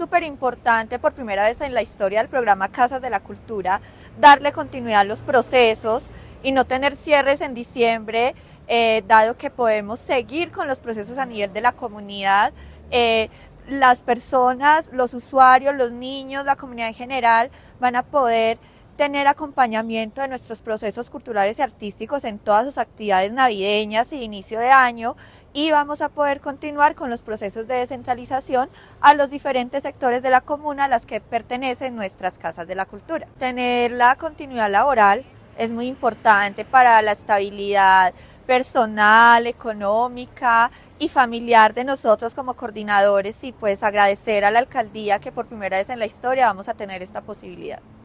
súper importante por primera vez en la historia del programa Casas de la Cultura darle continuidad a los procesos y no tener cierres en diciembre, dado que podemos seguir con los procesos a nivel de la comunidad. Las personas, los usuarios, los niños, la comunidad en general van a poder tener acompañamiento de nuestros procesos culturales y artísticos en todas sus actividades navideñas y de inicio de año, y vamos a poder continuar con los procesos de descentralización a los diferentes sectores de la comuna a las que pertenecen nuestras casas de la cultura. Tener la continuidad laboral es muy importante para la estabilidad personal, económica y familiar de nosotros como coordinadores, y pues agradecer a la alcaldía que por primera vez en la historia vamos a tener esta posibilidad.